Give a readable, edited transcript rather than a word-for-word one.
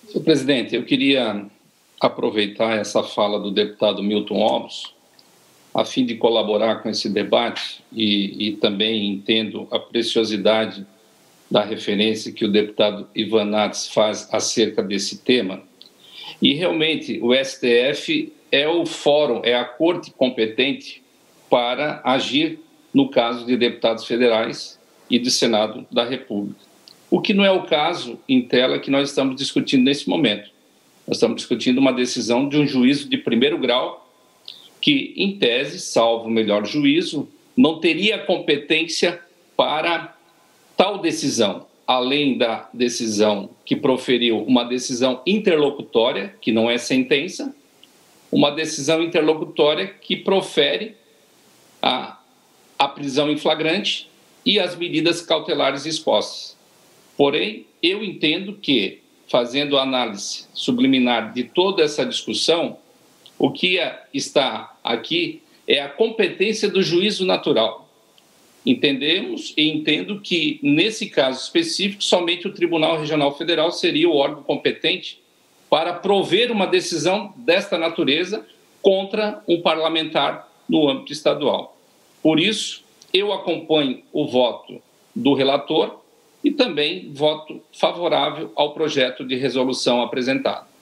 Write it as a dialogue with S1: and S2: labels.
S1: Senhor presidente, eu queria aproveitar essa fala do deputado Milton Obros a fim de colaborar com esse debate e também entendo a preciosidade da referência que o deputado Ivan Nats faz acerca desse tema. E realmente o STF é o fórum, é a corte competente para agir no caso de deputados federais e de Senado da República. O que não é o caso em tela que nós estamos discutindo nesse momento. Nós estamos discutindo uma decisão de um juízo de primeiro grau que, em tese, salvo o melhor juízo, não teria competência para tal decisão, além da decisão que proferiu uma decisão interlocutória, que não é sentença, uma decisão interlocutória que profere a prisão em flagrante e as medidas cautelares expostas. Porém, eu entendo que, fazendo a análise subliminar de toda essa discussão, o que está aqui é a competência do juízo natural. Entendemos e entendo que, nesse caso específico, somente o Tribunal Regional Federal seria o órgão competente para prover uma decisão desta natureza contra um parlamentar no âmbito estadual. Por isso, eu acompanho o voto do relator e também voto favorável ao projeto de resolução apresentado.